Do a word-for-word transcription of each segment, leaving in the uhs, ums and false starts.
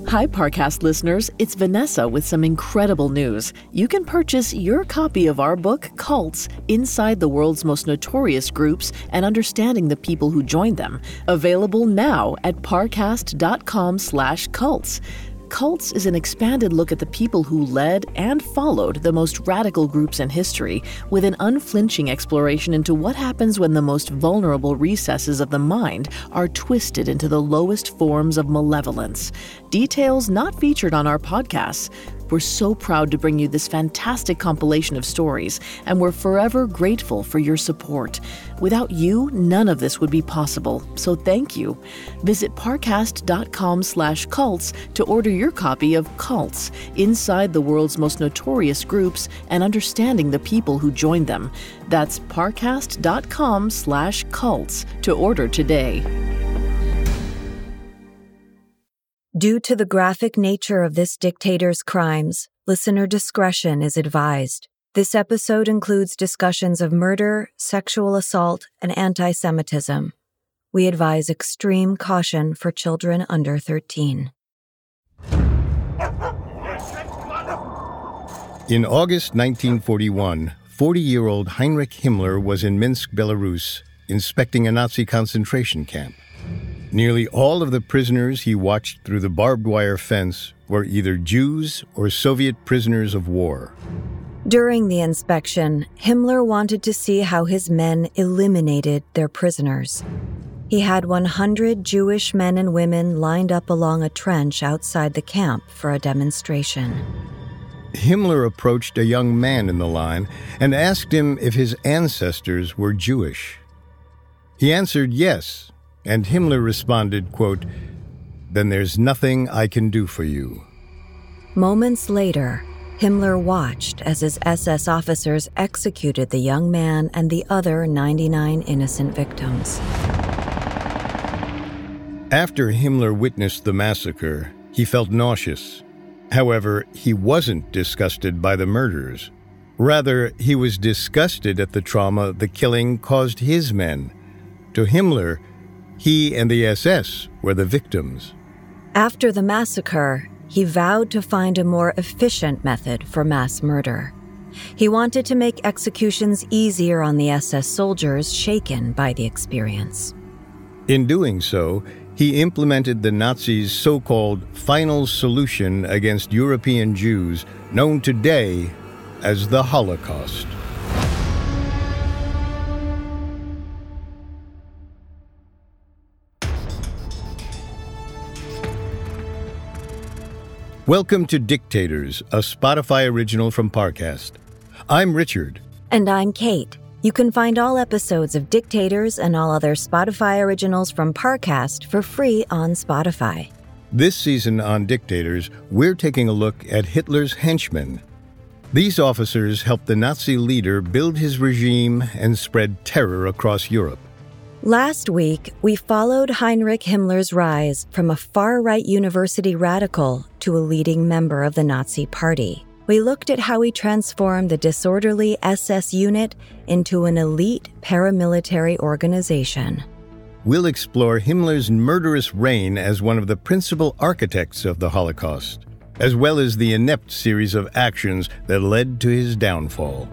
Hi, Parcast listeners. It's Vanessa with some incredible news. You can purchase your copy of our book, Cults, Inside the World's Most Notorious Groups and Understanding the People Who Joined Them. Available now at parcast.com slash cults. Cults is an expanded look at the people who led and followed the most radical groups in history, with an unflinching exploration into what happens when the most vulnerable recesses of the mind are twisted into the lowest forms of malevolence. Details not featured on our podcasts. We're so proud to bring you this fantastic compilation of stories, and we're forever grateful for your support. Without you, none of this would be possible, so thank you. Visit parcast.com slash cults to order your copy of Cults, Inside the World's Most Notorious Groups and Understanding the People Who Joined Them. That's parcast.com slash cults to order today. Due to the graphic nature of this dictator's crimes, listener discretion is advised. This episode includes discussions of murder, sexual assault, and anti-Semitism. We advise extreme caution for children under thirteen. In August nineteen forty-one, forty-year-old Heinrich Himmler was in Minsk, Belarus, inspecting a Nazi concentration camp. Nearly all of the prisoners he watched through the barbed wire fence were either Jews or Soviet prisoners of war. During the inspection, Himmler wanted to see how his men eliminated their prisoners. He had one hundred Jewish men and women lined up along a trench outside the camp for a demonstration. Himmler approached a young man in the line and asked him if his ancestors were Jewish. He answered yes. And Himmler responded, quote, "Then there's nothing I can do for you." Moments later, Himmler watched as his S S officers executed the young man and the other ninety-nine innocent victims. After Himmler witnessed the massacre, he felt nauseous. However, he wasn't disgusted by the murders. Rather, he was disgusted at the trauma the killing caused his men. To Himmler, he and the S S were the victims. After the massacre, he vowed to find a more efficient method for mass murder. He wanted to make executions easier on the S S soldiers shaken by the experience. In doing so, he implemented the Nazis' so-called final solution against European Jews, known today as the Holocaust. Welcome to Dictators, a Spotify original from Parcast. I'm Richard. And I'm Kate. You can find all episodes of Dictators and all other Spotify originals from Parcast for free on Spotify. This season on Dictators, we're taking a look at Hitler's henchmen. These officers helped the Nazi leader build his regime and spread terror across Europe. Last week, we followed Heinrich Himmler's rise from a far-right university radical to a leading member of the Nazi Party. We looked at how he transformed the disorderly S S unit into an elite paramilitary organization. We'll explore Himmler's murderous reign as one of the principal architects of the Holocaust, as well as the inept series of actions that led to his downfall.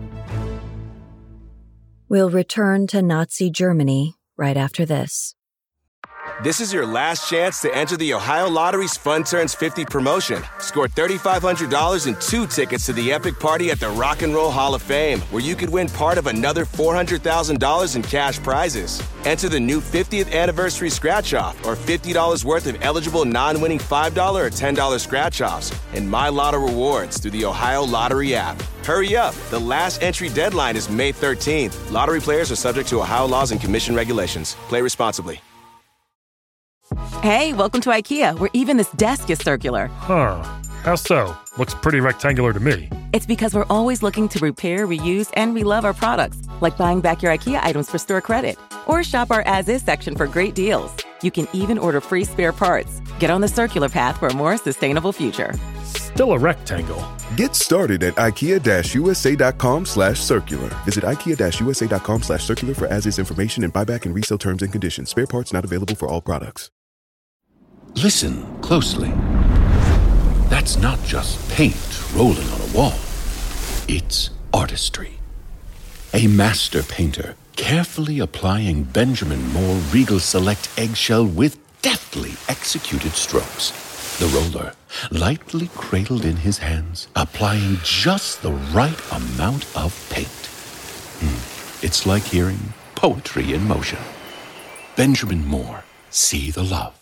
We'll return to Nazi Germany right after this. This is your last chance to enter the Ohio Lottery's Fun Turns fifty promotion. Score three thousand five hundred dollars and two tickets to the epic party at the Rock and Roll Hall of Fame, where you could win part of another four hundred thousand dollars in cash prizes. Enter the new fiftieth anniversary scratch-off or fifty dollars worth of eligible non-winning five dollars or ten dollars scratch-offs and My Lotto rewards through the Ohio Lottery app. Hurry up. The last entry deadline is May thirteenth. Lottery players are subject to Ohio laws and commission regulations. Play responsibly. Hey, welcome to IKEA, where even this desk is circular. Huh. How so? Looks pretty rectangular to me. It's because we're always looking to repair, reuse, and relove our products, like buying back your IKEA items for store credit. Or shop our as-is section for great deals. You can even order free spare parts. Get on the circular path for a more sustainable future. Still a rectangle. Get started at ikea-usa.com slash circular. Visit ikea-usa.com slash circular for as-is information and buyback and resale terms and conditions. Spare parts not available for all products. Listen closely. That's not just paint rolling on a wall. It's artistry. A master painter carefully applying Benjamin Moore Regal Select eggshell with deftly executed strokes. The roller, lightly cradled in his hands, applying just the right amount of paint. Hmm. It's like hearing poetry in motion. Benjamin Moore, see the love.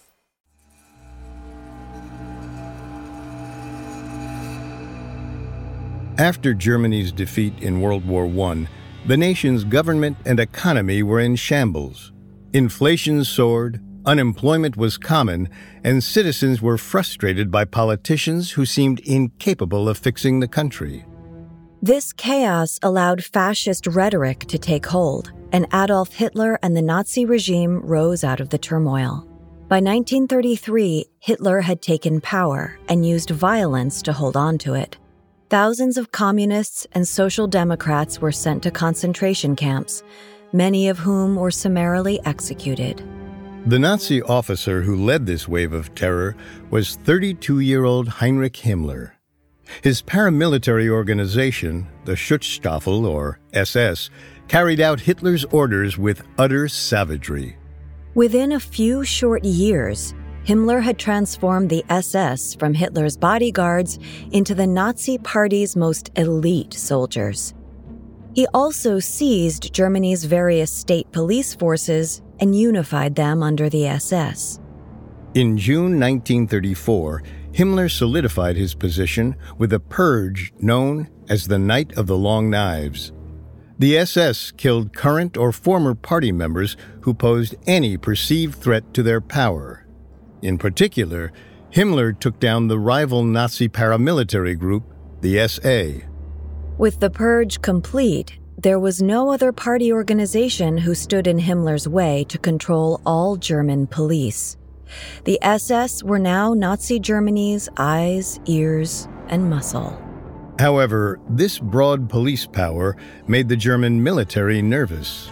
After Germany's defeat in World War One, the nation's government and economy were in shambles. Inflation soared, unemployment was common, and citizens were frustrated by politicians who seemed incapable of fixing the country. This chaos allowed fascist rhetoric to take hold, and Adolf Hitler and the Nazi regime rose out of the turmoil. By nineteen thirty-three, Hitler had taken power and used violence to hold on to it. Thousands of communists and social democrats were sent to concentration camps, many of whom were summarily executed. The Nazi officer who led this wave of terror was thirty-two-year-old Heinrich Himmler. His paramilitary organization, the Schutzstaffel, or S S, carried out Hitler's orders with utter savagery. Within a few short years, Himmler had transformed the S S from Hitler's bodyguards into the Nazi Party's most elite soldiers. He also seized Germany's various state police forces and unified them under the S S. In June nineteen thirty-four, Himmler solidified his position with a purge known as the Night of the Long Knives. The S S killed current or former party members who posed any perceived threat to their power. In particular, Himmler took down the rival Nazi paramilitary group, the S A. With the purge complete, there was no other party organization who stood in Himmler's way to control all German police. The S S were now Nazi Germany's eyes, ears, and muscle. However, this broad police power made the German military nervous.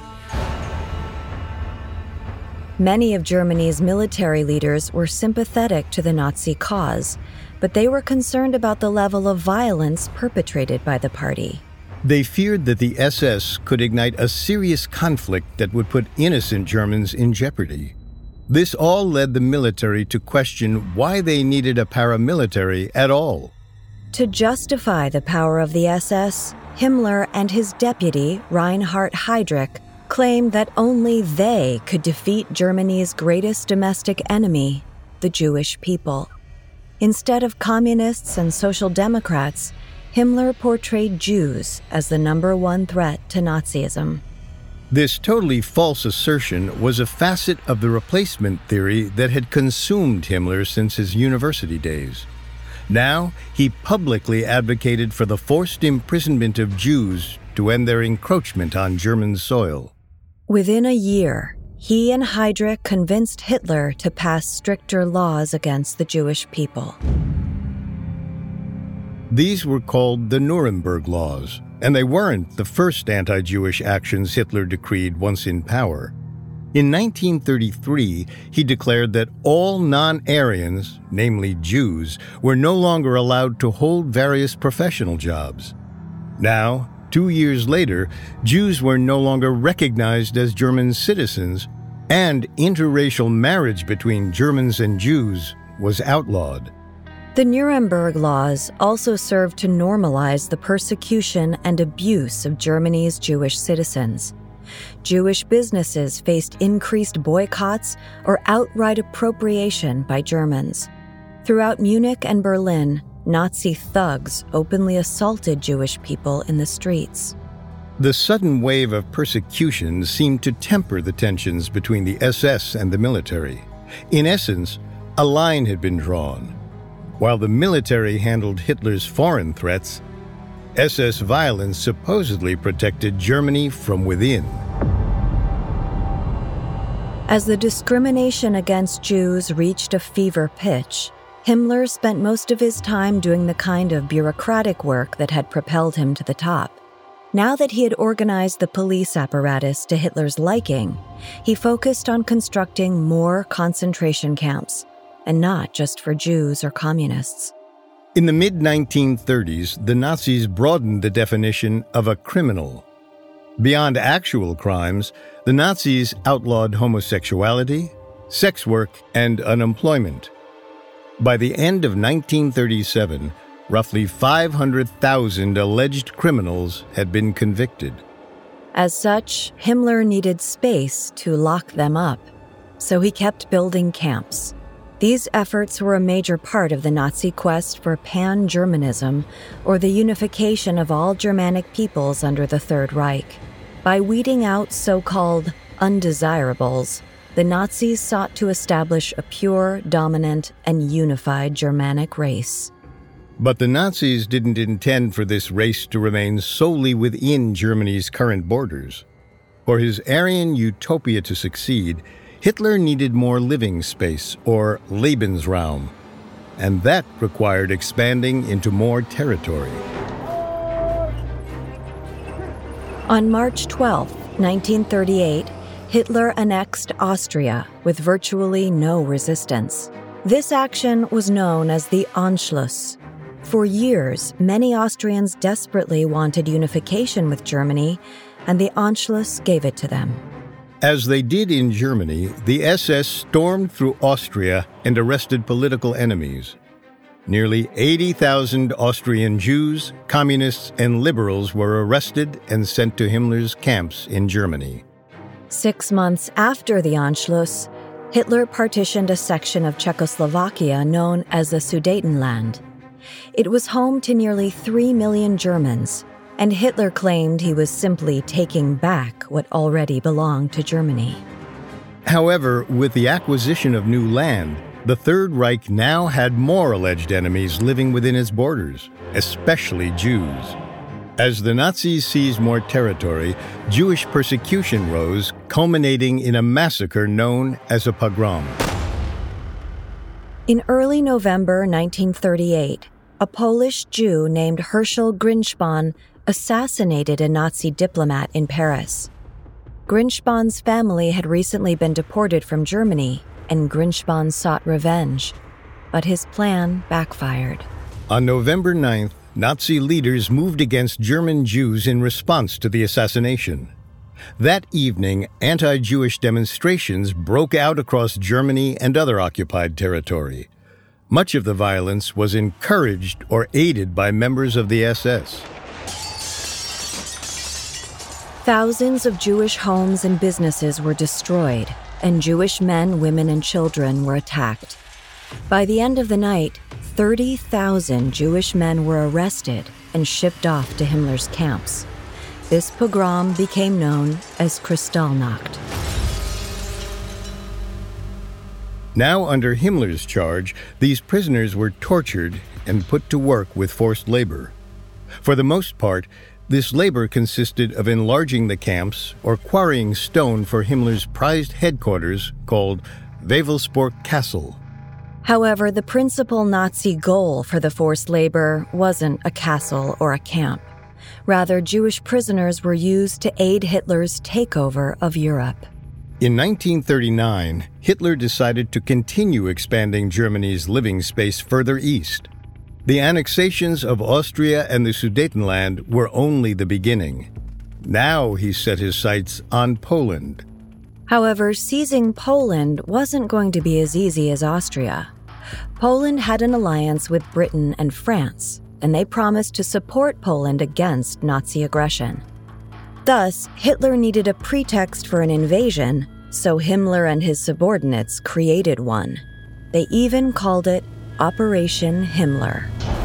Many of Germany's military leaders were sympathetic to the Nazi cause, but they were concerned about the level of violence perpetrated by the party. They feared that the S S could ignite a serious conflict that would put innocent Germans in jeopardy. This all led the military to question why they needed a paramilitary at all. To justify the power of the S S, Himmler and his deputy, Reinhard Heydrich, claimed that only they could defeat Germany's greatest domestic enemy, the Jewish people. Instead of communists and social democrats, Himmler portrayed Jews as the number one threat to Nazism. This totally false assertion was a facet of the replacement theory that had consumed Himmler since his university days. Now, he publicly advocated for the forced imprisonment of Jews to end their encroachment on German soil. Within a year, he and Heydrich convinced Hitler to pass stricter laws against the Jewish people. These were called the Nuremberg Laws, and they weren't the first anti-Jewish actions Hitler decreed once in power. In nineteen thirty-three, he declared that all non-Aryans, namely Jews, were no longer allowed to hold various professional jobs. Now, two years later, Jews were no longer recognized as German citizens, and interracial marriage between Germans and Jews was outlawed. The Nuremberg Laws also served to normalize the persecution and abuse of Germany's Jewish citizens. Jewish businesses faced increased boycotts or outright appropriation by Germans. Throughout Munich and Berlin, Nazi thugs openly assaulted Jewish people in the streets. The sudden wave of persecution seemed to temper the tensions between the S S and the military. In essence, a line had been drawn. While the military handled Hitler's foreign threats, S S violence supposedly protected Germany from within. As the discrimination against Jews reached a fever pitch, Himmler spent most of his time doing the kind of bureaucratic work that had propelled him to the top. Now that he had organized the police apparatus to Hitler's liking, he focused on constructing more concentration camps, and not just for Jews or communists. In the mid nineteen thirties, the Nazis broadened the definition of a criminal. Beyond actual crimes, the Nazis outlawed homosexuality, sex work, and unemployment. By the end of nineteen thirty-seven, roughly five hundred thousand alleged criminals had been convicted. As such, Himmler needed space to lock them up, so he kept building camps. These efforts were a major part of the Nazi quest for pan-Germanism, or the unification of all Germanic peoples under the Third Reich. By weeding out so-called undesirables, the Nazis sought to establish a pure, dominant, and unified Germanic race. But the Nazis didn't intend for this race to remain solely within Germany's current borders. For his Aryan utopia to succeed, Hitler needed more living space, or Lebensraum, and that required expanding into more territory. On March twelfth, nineteen thirty-eight, Hitler annexed Austria with virtually no resistance. This action was known as the Anschluss. For years, many Austrians desperately wanted unification with Germany, and the Anschluss gave it to them. As they did in Germany, the S S stormed through Austria and arrested political enemies. Nearly eighty thousand Austrian Jews, communists, and liberals were arrested and sent to Himmler's camps in Germany. Six months after the Anschluss, Hitler partitioned a section of Czechoslovakia known as the Sudetenland. It was home to nearly three million Germans, and Hitler claimed he was simply taking back what already belonged to Germany. However, with the acquisition of new land, the Third Reich now had more alleged enemies living within its borders, especially Jews. As the Nazis seized more territory, Jewish persecution rose, culminating in a massacre known as a pogrom. In early November nineteen thirty-eight, a Polish Jew named Herschel Grynszpan assassinated a Nazi diplomat in Paris. Grynszpan's family had recently been deported from Germany, and Grynszpan sought revenge. But his plan backfired. On November ninth, Nazi leaders moved against German Jews in response to the assassination. That evening, anti-Jewish demonstrations broke out across Germany and other occupied territory. Much of the violence was encouraged or aided by members of the S S. Thousands of Jewish homes and businesses were destroyed, and Jewish men, women, and children were attacked. By the end of the night, thirty thousand Jewish men were arrested and shipped off to Himmler's camps. This pogrom became known as Kristallnacht. Now under Himmler's charge, these prisoners were tortured and put to work with forced labor. For the most part, this labor consisted of enlarging the camps or quarrying stone for Himmler's prized headquarters called Wewelsburg Castle. However, the principal Nazi goal for the forced labor wasn't a castle or a camp. Rather, Jewish prisoners were used to aid Hitler's takeover of Europe. In nineteen thirty-nine, Hitler decided to continue expanding Germany's living space further east. The annexations of Austria and the Sudetenland were only the beginning. Now he set his sights on Poland. However, seizing Poland wasn't going to be as easy as Austria. Poland had an alliance with Britain and France, and they promised to support Poland against Nazi aggression. Thus, Hitler needed a pretext for an invasion, so Himmler and his subordinates created one. They even called it Operation Himmler.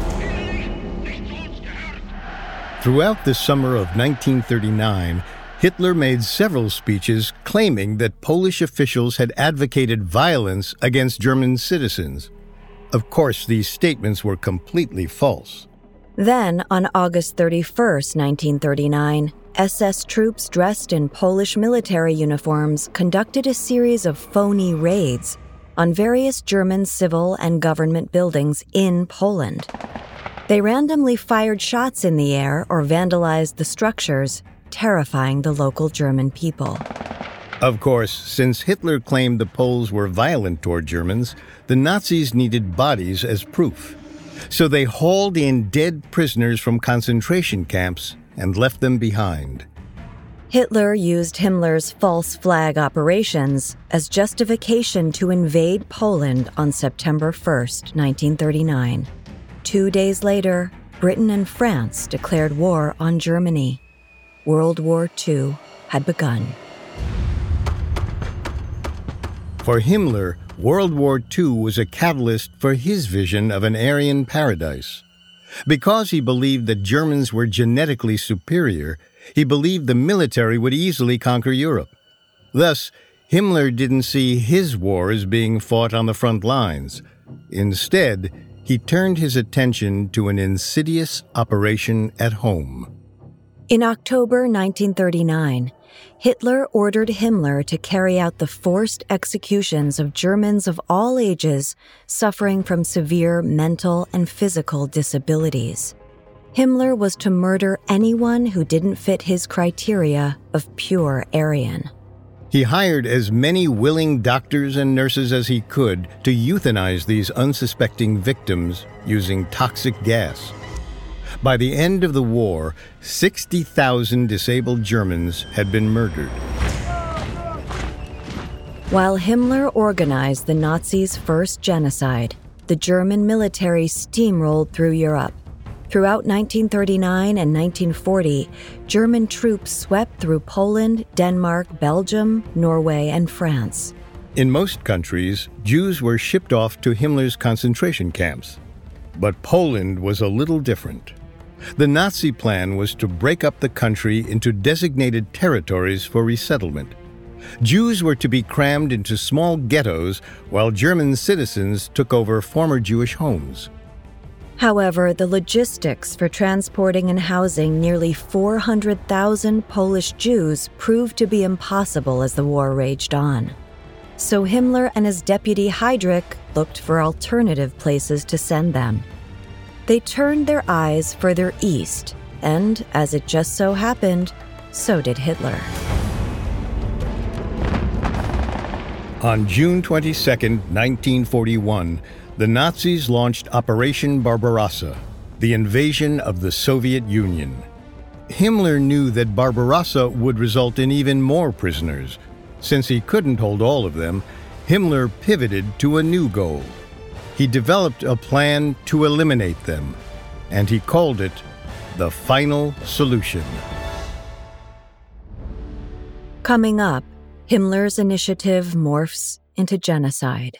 Throughout the summer of nineteen thirty-nine, Hitler made several speeches claiming that Polish officials had advocated violence against German citizens. Of course, these statements were completely false. Then, on August thirty-first, nineteen thirty-nine, S S troops dressed in Polish military uniforms conducted a series of phony raids on various German civil and government buildings in Poland. They randomly fired shots in the air or vandalized the structures, terrifying the local German people. Of course, since Hitler claimed the Poles were violent toward Germans, the Nazis needed bodies as proof. So they hauled in dead prisoners from concentration camps and left them behind. Hitler used Himmler's false flag operations as justification to invade Poland on September first, nineteen thirty-nine. Two days later, Britain and France declared war on Germany. World War Two had begun. For Himmler, World War Two was a catalyst for his vision of an Aryan paradise. Because he believed that Germans were genetically superior, he believed the military would easily conquer Europe. Thus, Himmler didn't see his war as being fought on the front lines. Instead, he turned his attention to an insidious operation at home. In October nineteen thirty-nine, Hitler ordered Himmler to carry out the forced executions of Germans of all ages suffering from severe mental and physical disabilities. Himmler was to murder anyone who didn't fit his criteria of pure Aryan. He hired as many willing doctors and nurses as he could to euthanize these unsuspecting victims using toxic gas. By the end of the war, sixty thousand disabled Germans had been murdered. While Himmler organized the Nazis' first genocide, the German military steamrolled through Europe. Throughout nineteen thirty-nine and nineteen forty, German troops swept through Poland, Denmark, Belgium, Norway, and France. In most countries, Jews were shipped off to Himmler's concentration camps. But Poland was a little different. The Nazi plan was to break up the country into designated territories for resettlement. Jews were to be crammed into small ghettos while German citizens took over former Jewish homes. However, the logistics for transporting and housing nearly four hundred thousand Polish Jews proved to be impossible as the war raged on. So Himmler and his deputy Heydrich looked for alternative places to send them. They turned their eyes further east, and, as it just so happened, so did Hitler. On June twenty-second, nineteen forty-one, the Nazis launched Operation Barbarossa, the invasion of the Soviet Union. Himmler knew that Barbarossa would result in even more prisoners. Since he couldn't hold all of them, Himmler pivoted to a new goal. He developed a plan to eliminate them, and he called it the Final Solution. Coming up, Himmler's initiative morphs into genocide.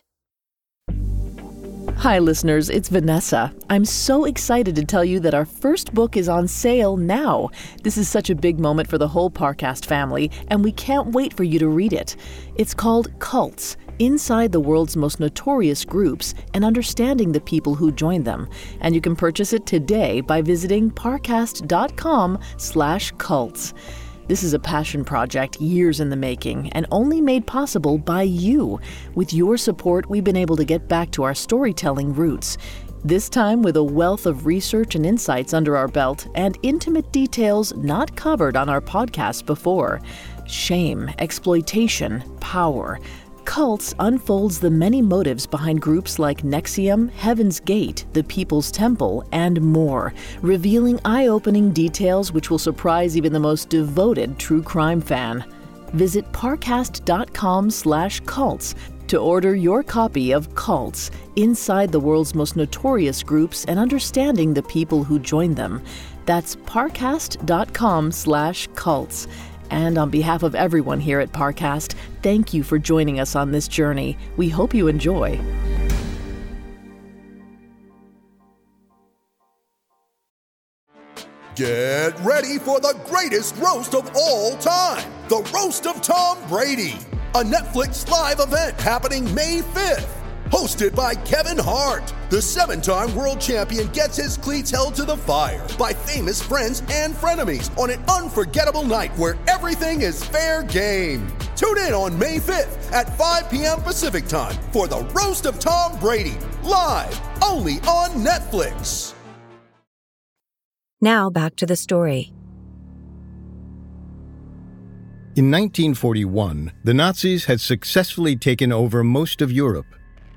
Hi, listeners, it's Vanessa. I'm so excited to tell you that our first book is on sale now. This is such a big moment for the whole Parcast family, and we can't wait for you to read it. It's called Cults: Inside the World's Most Notorious Groups and Understanding the People Who Joined Them. And you can purchase it today by visiting parcast.com slash cults. This is a passion project years in the making and only made possible by you. With your support, we've been able to get back to our storytelling roots. This time with a wealth of research and insights under our belt and intimate details not covered on our podcast before. Shame, exploitation, power. Cults unfolds the many motives behind groups like N X I V M, Heaven's Gate, the People's Temple, and more, revealing eye-opening details which will surprise even the most devoted true crime fan. Visit parcast.com slash cults to order your copy of Cults: Inside the World's Most Notorious Groups and Understanding the People Who Joined Them. That's parcast.com slash cults. And on behalf of everyone here at Parcast, thank you for joining us on this journey. We hope you enjoy. Get ready for the greatest roast of all time, the Roast of Tom Brady, a Netflix live event happening May fifth. Hosted by Kevin Hart, the seven-time world champion gets his cleats held to the fire by famous friends and frenemies on an unforgettable night where everything is fair game. Tune in on May fifth at five p.m. Pacific time for the Roast of Tom Brady, live only on Netflix. Now back to the story. In nineteen forty-one, the Nazis had successfully taken over most of Europe.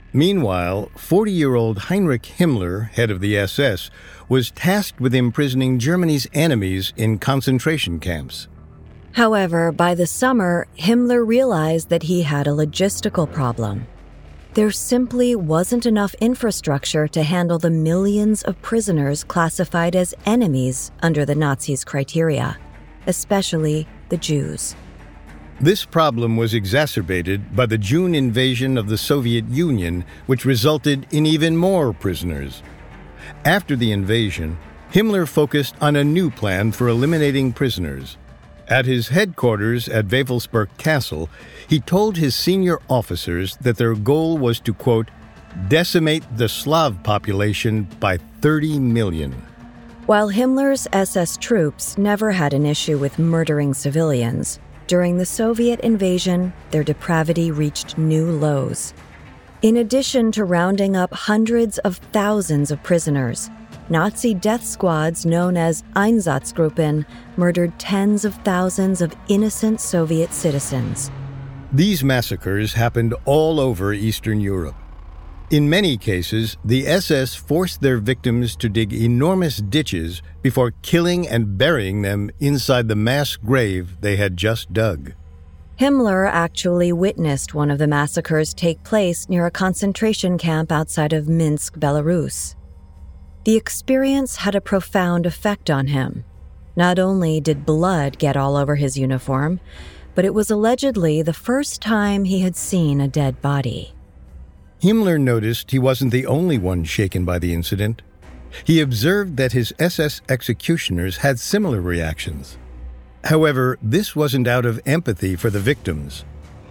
Meanwhile, forty-year-old Heinrich Himmler, head of the S S, was tasked with imprisoning Germany's enemies in concentration camps. However, by the summer, Himmler realized that he had a logistical problem. There simply wasn't enough infrastructure to handle the millions of prisoners classified as enemies under the Nazis' criteria, especially the Jews. This problem was exacerbated by the June invasion of the Soviet Union, which resulted in even more prisoners. After the invasion, Himmler focused on a new plan for eliminating prisoners. At his headquarters at Wewelsburg Castle, he told his senior officers that their goal was to, quote, decimate the Slav population by thirty million. While Himmler's S S troops never had an issue with murdering civilians, during the Soviet invasion, their depravity reached new lows. In addition to rounding up hundreds of thousands of prisoners, Nazi death squads known as Einsatzgruppen murdered tens of thousands of innocent Soviet citizens. These massacres happened all over Eastern Europe. In many cases, the S S forced their victims to dig enormous ditches before killing and burying them inside the mass grave they had just dug. Himmler actually witnessed one of the massacres take place near a concentration camp outside of Minsk, Belarus. The experience had a profound effect on him. Not only did blood get all over his uniform, but it was allegedly the first time he had seen a dead body. Himmler noticed he wasn't the only one shaken by the incident. He observed that his S S executioners had similar reactions. However, this wasn't out of empathy for the victims.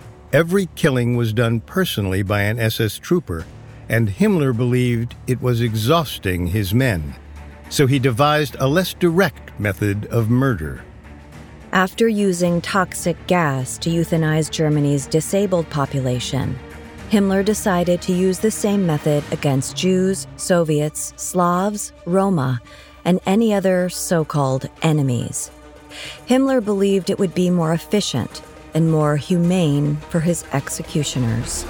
Every killing was done personally by an S S trooper, and Himmler believed it was exhausting his men. So he devised a less direct method of murder. After using toxic gas to euthanize Germany's disabled population, Himmler decided to use the same method against Jews, Soviets, Slavs, Roma, and any other so-called enemies. Himmler believed it would be more efficient and more humane for his executioners.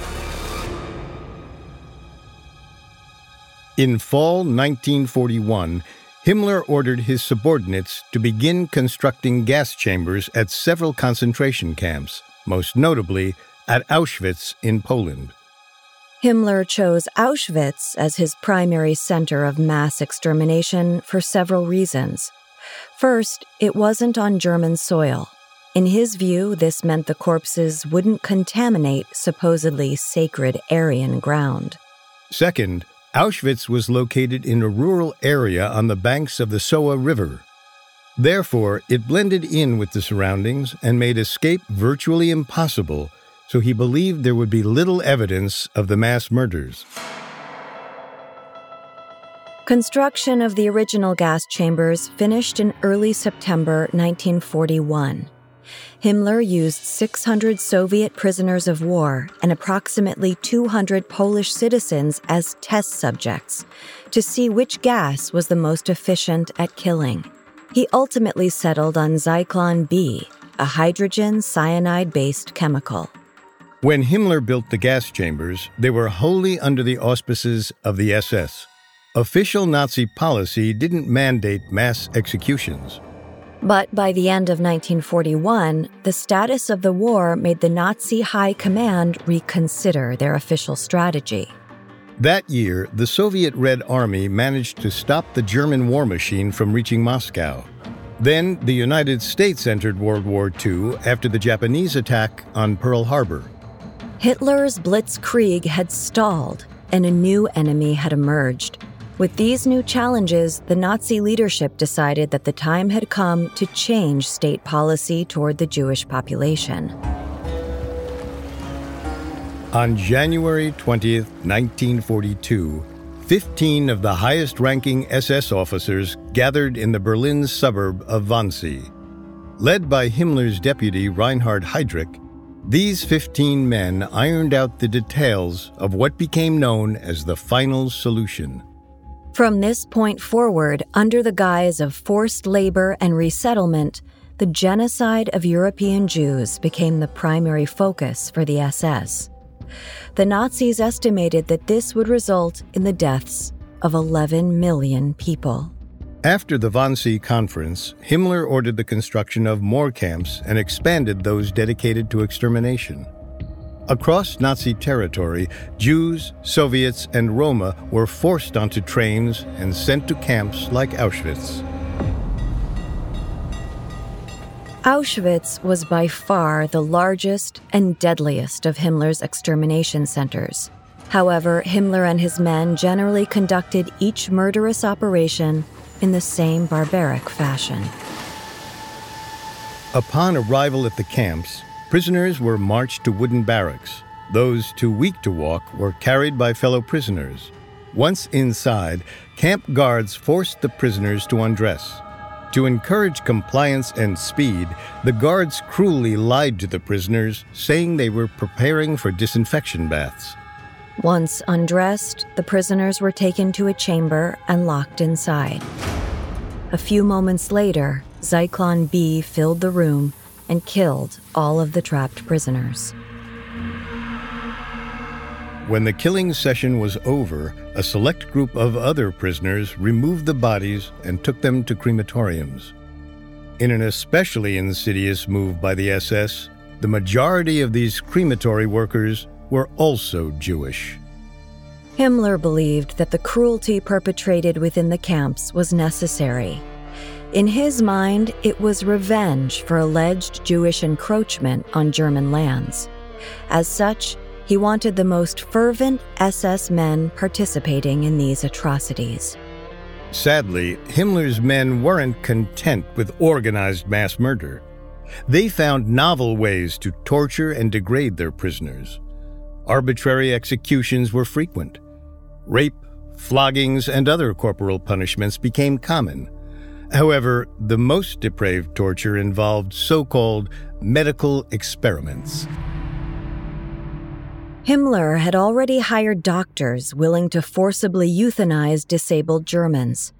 In fall nineteen forty-one, Himmler ordered his subordinates to begin constructing gas chambers at several concentration camps, most notably at Auschwitz in Poland. Himmler chose Auschwitz as his primary center of mass extermination for several reasons. First, it wasn't on German soil. In his view, this meant the corpses wouldn't contaminate supposedly sacred Aryan ground. Second, Auschwitz was located in a rural area on the banks of the Soa River. Therefore, it blended in with the surroundings and made escape virtually impossible, so he believed there would be little evidence of the mass murders. Construction of the original gas chambers finished in early September nineteen forty-one. Himmler used six hundred Soviet prisoners of war and approximately two hundred Polish citizens as test subjects to see which gas was the most efficient at killing. He ultimately settled on Zyklon B, a hydrogen cyanide-based chemical. When Himmler built the gas chambers, they were wholly under the auspices of the S S. Official Nazi policy didn't mandate mass executions. But by the end of nineteen forty-one, the status of the war made the Nazi High Command reconsider their official strategy. That year, the Soviet Red Army managed to stop the German war machine from reaching Moscow. Then, the United States entered World War Two after the Japanese attack on Pearl Harbor. Hitler's Blitzkrieg had stalled, and a new enemy had emerged. With these new challenges, the Nazi leadership decided that the time had come to change state policy toward the Jewish population. On January twentieth, nineteen forty-two, fifteen of the highest-ranking S S officers gathered in the Berlin suburb of Wannsee. Led by Himmler's deputy Reinhard Heydrich, these fifteen men ironed out the details of what became known as the final solution. From this point forward, under the guise of forced labor and resettlement, the genocide of European Jews became the primary focus for the S S. The Nazis estimated that this would result in the deaths of eleven million people. After the Wannsee Conference, Himmler ordered the construction of more camps and expanded those dedicated to extermination. Across Nazi territory, Jews, Soviets, and Roma were forced onto trains and sent to camps like Auschwitz. Auschwitz was by far the largest and deadliest of Himmler's extermination centers. However, Himmler and his men generally conducted each murderous operation in the same barbaric fashion. Upon arrival at the camps, prisoners were marched to wooden barracks. Those too weak to walk were carried by fellow prisoners. Once inside, camp guards forced the prisoners to undress. To encourage compliance and speed, the guards cruelly lied to the prisoners, saying they were preparing for disinfection baths. Once undressed, the prisoners were taken to a chamber and locked inside. A few moments later, Zyklon B filled the room and killed all of the trapped prisoners. When the killing session was over, a select group of other prisoners removed the bodies and took them to crematoriums. In an especially insidious move by the S S, the majority of these crematory workers were also Jewish. Himmler believed that the cruelty perpetrated within the camps was necessary. In his mind, it was revenge for alleged Jewish encroachment on German lands. As such, he wanted the most fervent S S men participating in these atrocities. Sadly, Himmler's men weren't content with organized mass murder. They found novel ways to torture and degrade their prisoners. Arbitrary executions were frequent. Rape, floggings, and other corporal punishments became common. However, the most depraved torture involved so-called medical experiments. Himmler had already hired doctors willing to forcibly euthanize disabled Germans.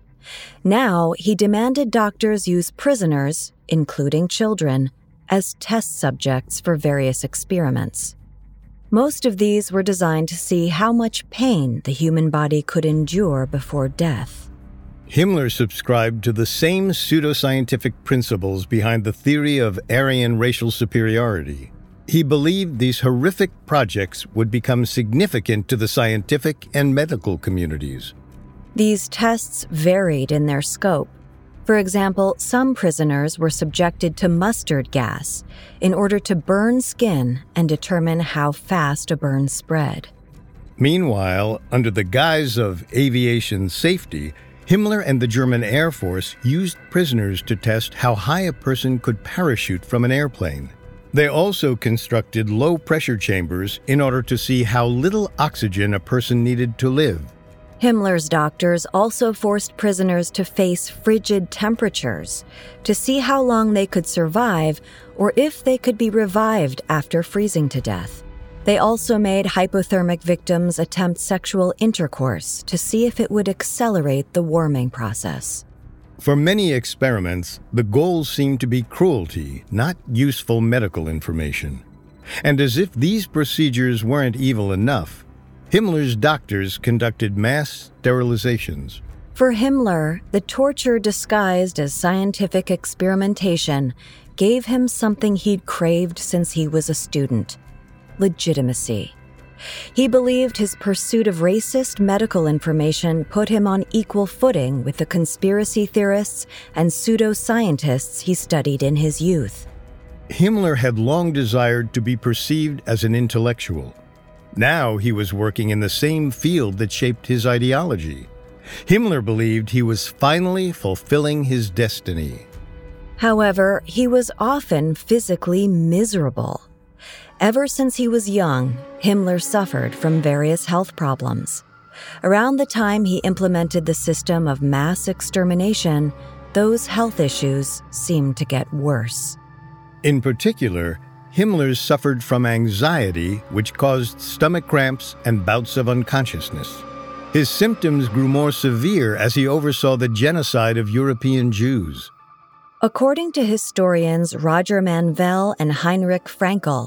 Now, he demanded doctors use prisoners, including children, as test subjects for various experiments. Most of these were designed to see how much pain the human body could endure before death. Himmler subscribed to the same pseudoscientific principles behind the theory of Aryan racial superiority. He believed these horrific projects would become significant to the scientific and medical communities. These tests varied in their scope. For example, some prisoners were subjected to mustard gas in order to burn skin and determine how fast a burn spread. Meanwhile, under the guise of aviation safety, Himmler and the German Air Force used prisoners to test how high a person could parachute from an airplane. They also constructed low-pressure chambers in order to see how little oxygen a person needed to live. Himmler's doctors also forced prisoners to face frigid temperatures to see how long they could survive or if they could be revived after freezing to death. They also made hypothermic victims attempt sexual intercourse to see if it would accelerate the warming process. For many experiments, the goal seemed to be cruelty, not useful medical information. And as if these procedures weren't evil enough, Himmler's doctors conducted mass sterilizations. For Himmler, the torture disguised as scientific experimentation gave him something he'd craved since he was a student: legitimacy. He believed his pursuit of racist medical information put him on equal footing with the conspiracy theorists and pseudoscientists he studied in his youth. Himmler had long desired to be perceived as an intellectual. Now he was working in the same field that shaped his ideology. Himmler believed he was finally fulfilling his destiny. However, he was often physically miserable. Ever since he was young, Himmler suffered from various health problems. Around the time he implemented the system of mass extermination, those health issues seemed to get worse. In particular, Himmler suffered from anxiety, which caused stomach cramps and bouts of unconsciousness. His symptoms grew more severe as he oversaw the genocide of European Jews. According to historians Roger Manvel and Heinrich Frankel,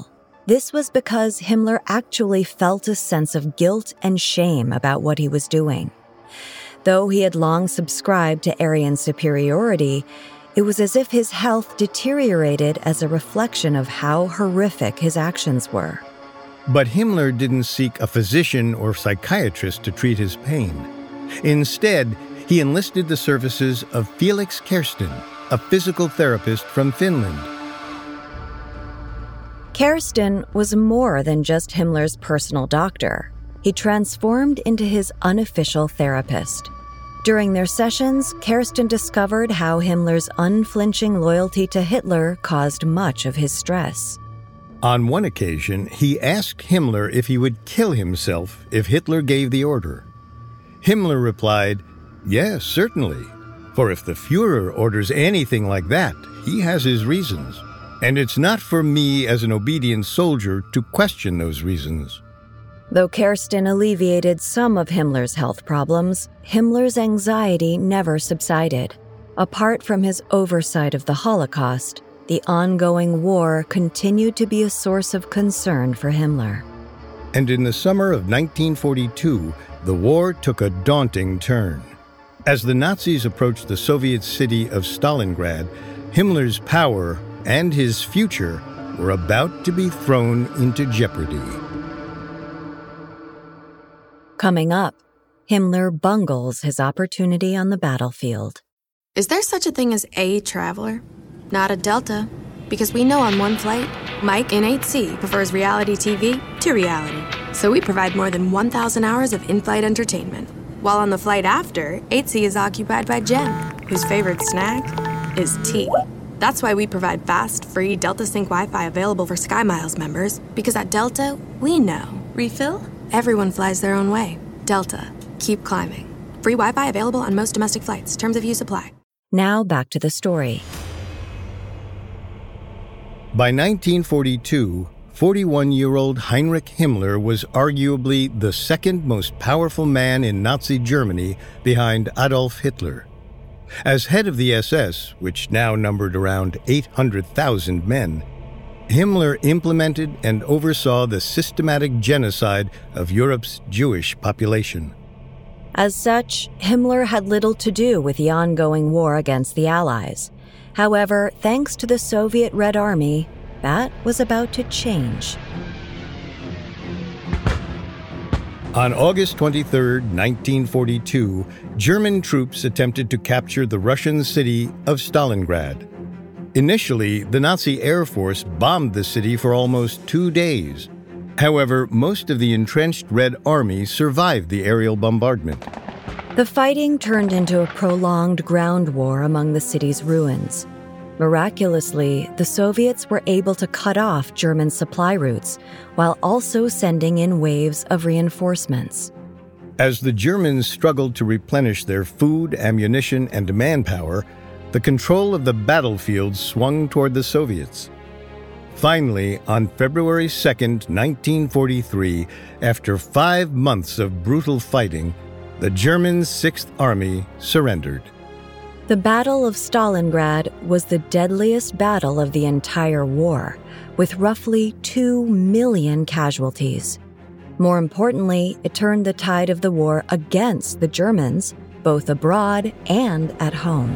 This was because Himmler actually felt a sense of guilt and shame about what he was doing. Though he had long subscribed to Aryan superiority, it was as if his health deteriorated as a reflection of how horrific his actions were. But Himmler didn't seek a physician or psychiatrist to treat his pain. Instead, he enlisted the services of Felix Kersten, a physical therapist from Finland. Kersten was more than just Himmler's personal doctor. He transformed into his unofficial therapist. During their sessions, Kersten discovered how Himmler's unflinching loyalty to Hitler caused much of his stress. On one occasion, he asked Himmler if he would kill himself if Hitler gave the order. Himmler replied, "Yes, certainly, for if the Führer orders anything like that, he has his reasons. And it's not for me as an obedient soldier to question those reasons." Though Kersten alleviated some of Himmler's health problems, Himmler's anxiety never subsided. Apart from his oversight of the Holocaust, the ongoing war continued to be a source of concern for Himmler. And in the summer of nineteen forty-two, the war took a daunting turn. As the Nazis approached the Soviet city of Stalingrad, Himmler's power and his future were about to be thrown into jeopardy. Coming up, Himmler bungles his opportunity on the battlefield. Is there such a thing as a traveler? Not a Delta. Because we know on one flight, Mike in eight C prefers reality T V to reality. So we provide more than one thousand hours of in-flight entertainment. While on the flight after, eight C is occupied by Jen, whose favorite snack is tea. That's why we provide fast, free Delta Sync Wi-Fi available for SkyMiles members, because at Delta, we know. Refill? Everyone flies their own way. Delta. Keep climbing. Free Wi-Fi available on most domestic flights. Terms of use apply. Now back to the story. By nineteen forty-two, forty-one-year-old Heinrich Himmler was arguably the second most powerful man in Nazi Germany behind Adolf Hitler. As head of the S S, which now numbered around eight hundred thousand men, Himmler implemented and oversaw the systematic genocide of Europe's Jewish population. As such, Himmler had little to do with the ongoing war against the Allies. However, thanks to the Soviet Red Army, that was about to change. On August twenty-third, nineteen forty-two, German troops attempted to capture the Russian city of Stalingrad. Initially, the Nazi Air Force bombed the city for almost two days. However, most of the entrenched Red Army survived the aerial bombardment. The fighting turned into a prolonged ground war among the city's ruins. Miraculously, the Soviets were able to cut off German supply routes while also sending in waves of reinforcements. As the Germans struggled to replenish their food, ammunition, and manpower, the control of the battlefield swung toward the Soviets. Finally, on February second, nineteen forty-three, after five months of brutal fighting, the German Sixth Army surrendered. The Battle of Stalingrad was the deadliest battle of the entire war, with roughly two million casualties. More importantly, it turned the tide of the war against the Germans, both abroad and at home.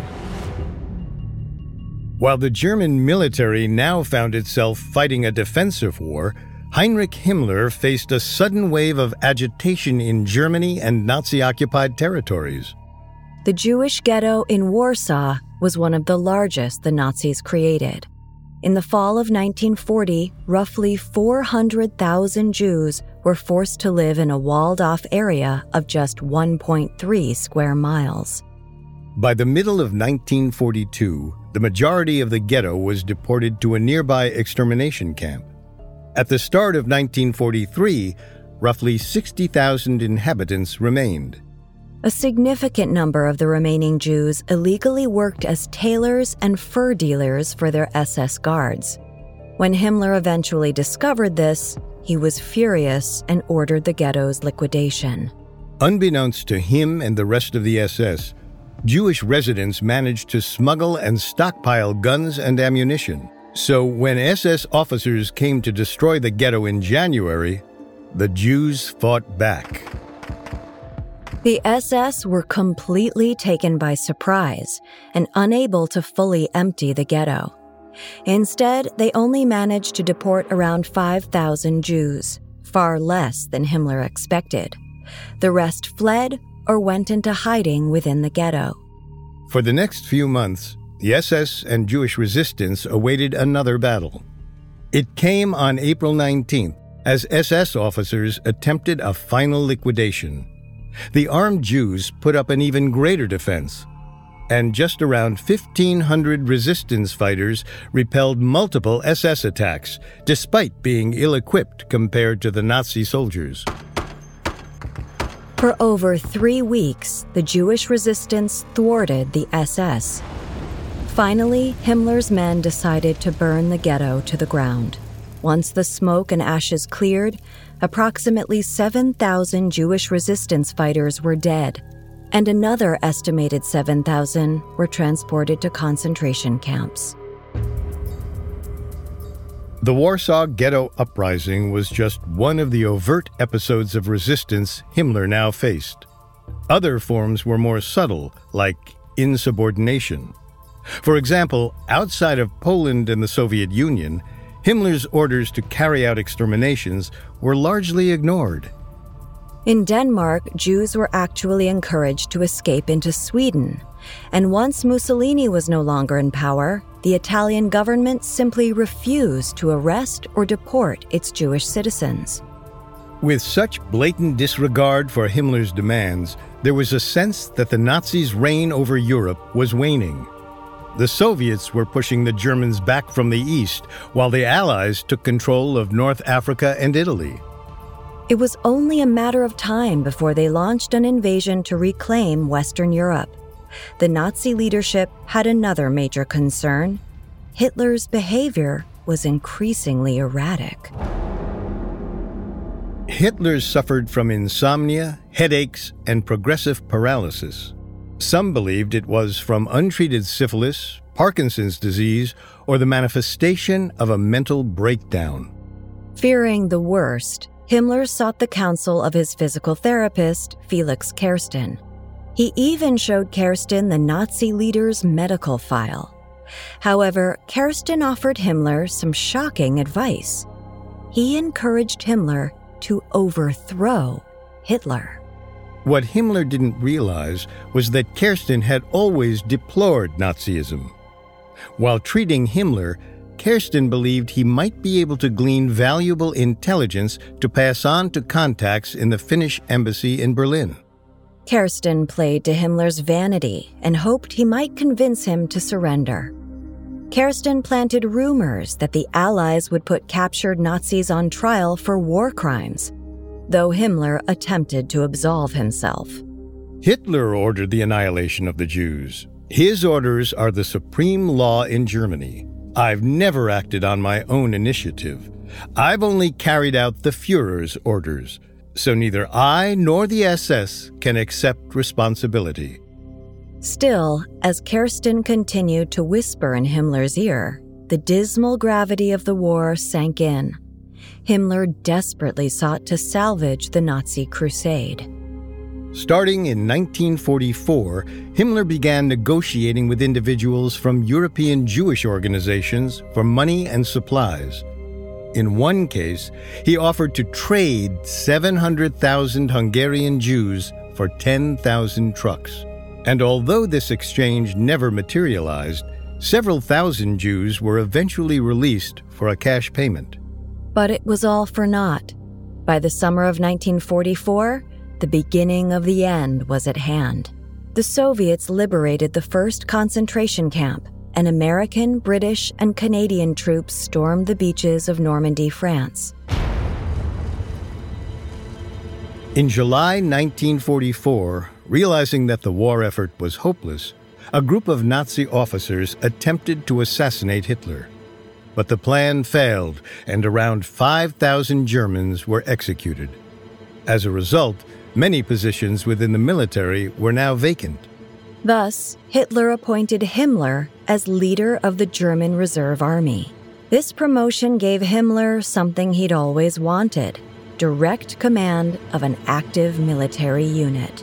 While the German military now found itself fighting a defensive war, Heinrich Himmler faced a sudden wave of agitation in Germany and Nazi-occupied territories. The Jewish ghetto in Warsaw was one of the largest the Nazis created. In the fall of nineteen forty, roughly four hundred thousand Jews were forced to live in a walled-off area of just one point three square miles. By the middle of nineteen forty-two, the majority of the ghetto was deported to a nearby extermination camp. At the start of nineteen forty-three, roughly sixty thousand inhabitants remained. A significant number of the remaining Jews illegally worked as tailors and fur dealers for their S S guards. When Himmler eventually discovered this, he was furious and ordered the ghetto's liquidation. Unbeknownst to him and the rest of the S S, Jewish residents managed to smuggle and stockpile guns and ammunition, So when S S officers came to destroy the ghetto in January, the Jews fought back. The S S were completely taken by surprise and unable to fully empty the ghetto. Instead, they only managed to deport around five thousand Jews, far less than Himmler expected. The rest fled or went into hiding within the ghetto. For the next few months, the S S and Jewish resistance awaited another battle. It came on April nineteenth as S S officers attempted a final liquidation. The armed Jews put up an even greater defense, and just around fifteen hundred resistance fighters repelled multiple S S attacks, despite being ill-equipped compared to the Nazi soldiers. For over three weeks, the Jewish resistance thwarted the S S. Finally, Himmler's men decided to burn the ghetto to the ground. Once the smoke and ashes cleared, approximately seven thousand Jewish resistance fighters were dead, and another estimated seven thousand were transported to concentration camps. The Warsaw Ghetto Uprising was just one of the overt episodes of resistance Himmler now faced. Other forms were more subtle, like insubordination. For example, outside of Poland and the Soviet Union, Himmler's orders to carry out exterminations were largely ignored. In Denmark, Jews were actually encouraged to escape into Sweden, and once Mussolini was no longer in power, the Italian government simply refused to arrest or deport its Jewish citizens. With such blatant disregard for Himmler's demands, there was a sense that the Nazis' reign over Europe was waning. The Soviets were pushing the Germans back from the east, while the Allies took control of North Africa and Italy. It was only a matter of time before they launched an invasion to reclaim Western Europe. The Nazi leadership had another major concern. Hitler's behavior was increasingly erratic. Hitler suffered from insomnia, headaches, and progressive paralysis. Some believed it was from untreated syphilis, Parkinson's disease, or the manifestation of a mental breakdown. Fearing the worst, Himmler sought the counsel of his physical therapist, Felix Kersten. He even showed Kersten the Nazi leader's medical file. However, Kersten offered Himmler some shocking advice. He encouraged Himmler to overthrow Hitler. What Himmler didn't realize was that Kersten had always deplored Nazism. While treating Himmler, Kersten believed he might be able to glean valuable intelligence to pass on to contacts in the Finnish embassy in Berlin. Kersten played to Himmler's vanity and hoped he might convince him to surrender. Kersten planted rumors that the Allies would put captured Nazis on trial for war crimes, though Himmler attempted to absolve himself. Hitler ordered the annihilation of the Jews. His orders are the supreme law in Germany. I've never acted on my own initiative. I've only carried out the Führer's orders, so neither I nor the S S can accept responsibility. Still, as Kersten continued to whisper in Himmler's ear, the dismal gravity of the war sank in. Himmler desperately sought to salvage the Nazi crusade. Starting in nineteen forty-four, Himmler began negotiating with individuals from European Jewish organizations for money and supplies. In one case, he offered to trade seven hundred thousand Hungarian Jews for ten thousand trucks. And although this exchange never materialized, several thousand Jews were eventually released for a cash payment. But it was all for naught. By the summer of nineteen forty-four, the beginning of the end was at hand. The Soviets liberated the first concentration camp, and American, British, and Canadian troops stormed the beaches of Normandy, France. In July nineteen forty-four, realizing that the war effort was hopeless, a group of Nazi officers attempted to assassinate Hitler. But the plan failed, and around five thousand Germans were executed. As a result, many positions within the military were now vacant. Thus, Hitler appointed Himmler as leader of the German Reserve Army. This promotion gave Himmler something he'd always wanted: direct command of an active military unit.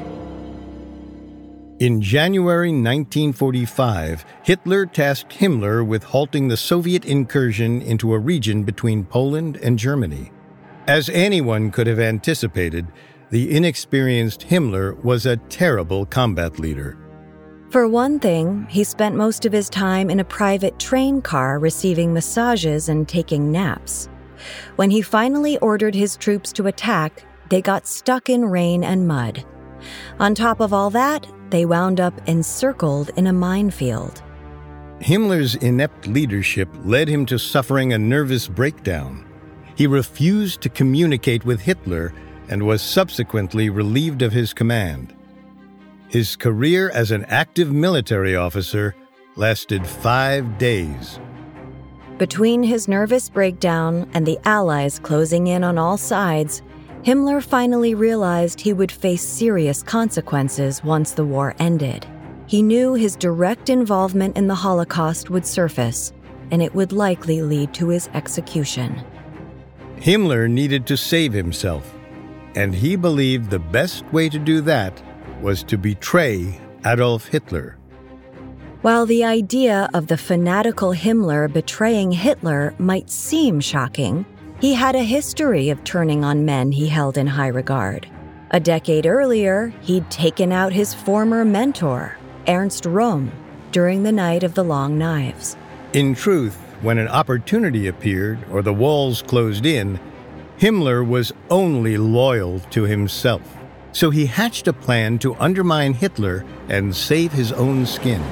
In January nineteen forty-five, Hitler tasked Himmler with halting the Soviet incursion into a region between Poland and Germany. As anyone could have anticipated, the inexperienced Himmler was a terrible combat leader. For one thing, he spent most of his time in a private train car receiving massages and taking naps. When he finally ordered his troops to attack, they got stuck in rain and mud. On top of all that, they wound up encircled in a minefield. Himmler's inept leadership led him to suffering a nervous breakdown. He refused to communicate with Hitler and was subsequently relieved of his command. His career as an active military officer lasted five days. Between his nervous breakdown and the Allies closing in on all sides, Himmler finally realized he would face serious consequences once the war ended. He knew his direct involvement in the Holocaust would surface, and it would likely lead to his execution. Himmler needed to save himself, and he believed the best way to do that was to betray Adolf Hitler. While the idea of the fanatical Himmler betraying Hitler might seem shocking, he had a history of turning on men he held in high regard. A decade earlier, he'd taken out his former mentor, Ernst Röhm, during the Night of the Long Knives. In truth, when an opportunity appeared or the walls closed in, Himmler was only loyal to himself. So he hatched a plan to undermine Hitler and save his own skin.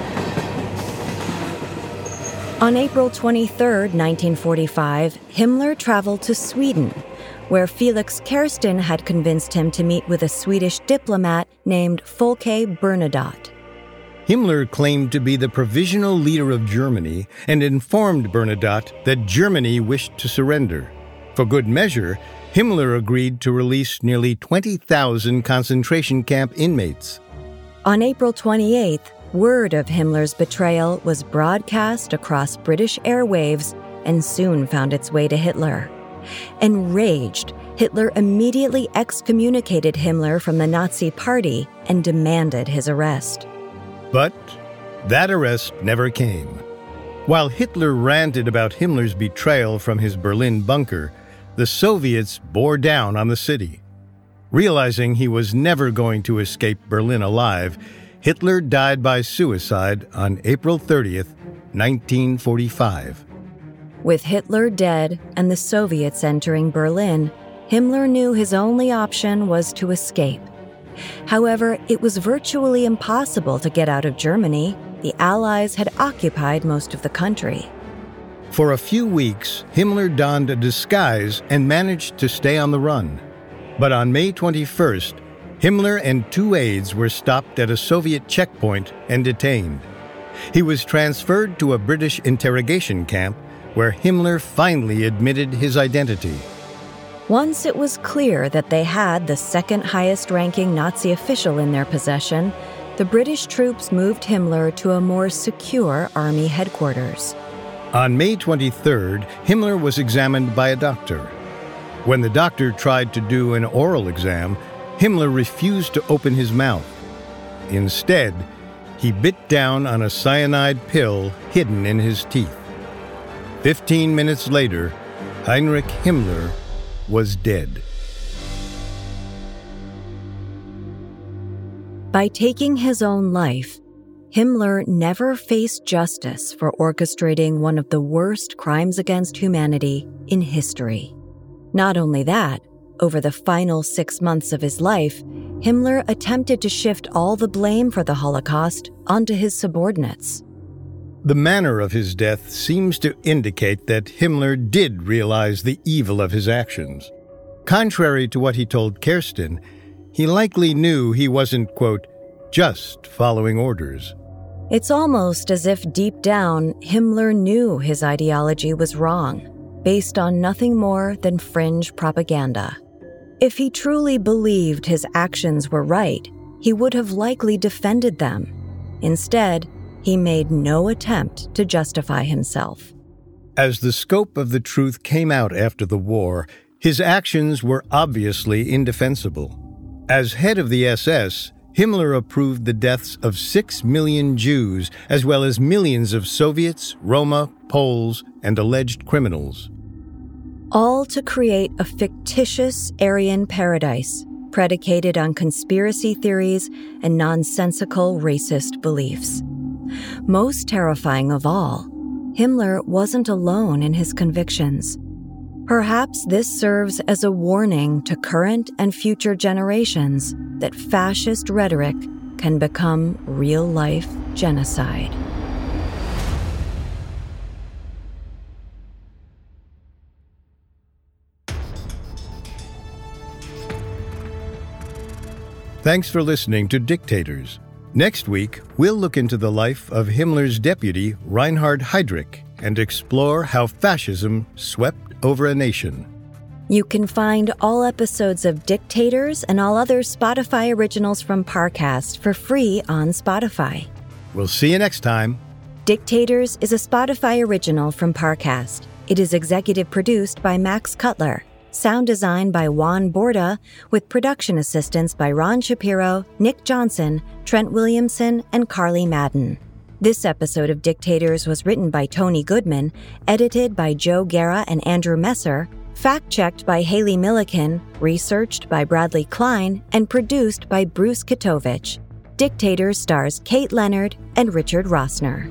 On April twenty-third, nineteen forty-five, Himmler traveled to Sweden, where Felix Kersten had convinced him to meet with a Swedish diplomat named Folke Bernadotte. Himmler claimed to be the provisional leader of Germany and informed Bernadotte that Germany wished to surrender. For good measure, Himmler agreed to release nearly twenty thousand concentration camp inmates. On April twenty-eighth, word of Himmler's betrayal was broadcast across British airwaves and soon found its way to Hitler. Enraged, Hitler immediately excommunicated Himmler from the Nazi Party and demanded his arrest. But that arrest never came. While Hitler ranted about Himmler's betrayal from his Berlin bunker, the Soviets bore down on the city. Realizing he was never going to escape Berlin alive, Hitler died by suicide on April thirtieth, nineteen forty-five. With Hitler dead and the Soviets entering Berlin, Himmler knew his only option was to escape. However, it was virtually impossible to get out of Germany. The Allies had occupied most of the country. For a few weeks, Himmler donned a disguise and managed to stay on the run. But on May twenty-first, Himmler and two aides were stopped at a Soviet checkpoint and detained. He was transferred to a British interrogation camp where Himmler finally admitted his identity. Once it was clear that they had the second highest-ranking Nazi official in their possession, the British troops moved Himmler to a more secure army headquarters. On May twenty-third, Himmler was examined by a doctor. When the doctor tried to do an oral exam, Himmler refused to open his mouth. Instead, he bit down on a cyanide pill hidden in his teeth. Fifteen minutes later, Heinrich Himmler was dead. By taking his own life, Himmler never faced justice for orchestrating one of the worst crimes against humanity in history. Not only that, over the final six months of his life, Himmler attempted to shift all the blame for the Holocaust onto his subordinates. The manner of his death seems to indicate that Himmler did realize the evil of his actions. Contrary to what he told Kersten, he likely knew he wasn't, quote, just following orders. It's almost as if deep down, Himmler knew his ideology was wrong, based on nothing more than fringe propaganda. If he truly believed his actions were right, he would have likely defended them. Instead, he made no attempt to justify himself. As the scope of the truth came out after the war, his actions were obviously indefensible. As head of the S S, Himmler approved the deaths of six million Jews, as well as millions of Soviets, Roma, Poles, and alleged criminals. All to create a fictitious Aryan paradise predicated on conspiracy theories and nonsensical racist beliefs. Most terrifying of all, Himmler wasn't alone in his convictions. Perhaps this serves as a warning to current and future generations that fascist rhetoric can become real-life genocide. Thanks for listening to Dictators. Next week, we'll look into the life of Himmler's deputy, Reinhard Heydrich, and explore how fascism swept over a nation. You can find all episodes of Dictators and all other Spotify originals from Parcast for free on Spotify. We'll see you next time. Dictators is a Spotify original from Parcast. It is executive produced by Max Cutler. Sound design by Juan Borda, with production assistance by Ron Shapiro, Nick Johnson, Trent Williamson, and Carly Madden. This episode of Dictators was written by Tony Goodman, edited by Joe Guerra and Andrew Messer, fact-checked by Haley Milliken, researched by Bradley Klein, and produced by Bruce Katovich. Dictators stars Kate Leonard and Richard Rossner.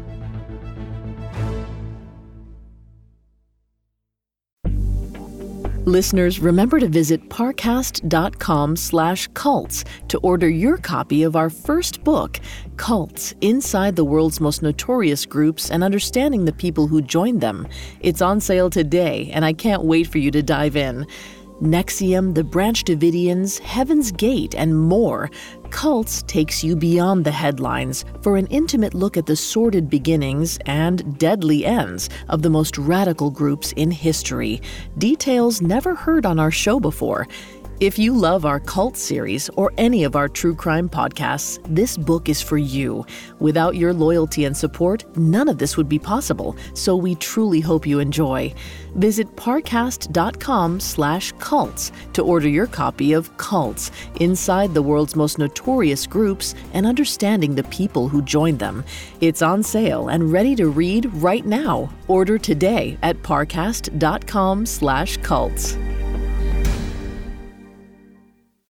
Listeners, remember to visit parcast.com slash cults to order your copy of our first book, Cults, Inside the World's Most Notorious Groups and Understanding the People Who Joined Them. It's on sale today, and I can't wait for you to dive in. N X I V M, the Branch Davidians, Heaven's Gate, and more. Cults takes you beyond the headlines for an intimate look at the sordid beginnings and deadly ends of the most radical groups in history. Details never heard on our show before. If you love our Cult series or any of our true crime podcasts, this book is for you. Without your loyalty and support, none of this would be possible, so we truly hope you enjoy. Visit parcast.com slash cults to order your copy of Cults, Inside the World's Most Notorious Groups and Understanding the People Who Joined Them. It's on sale and ready to read right now. Order today at parcast.com slash cults.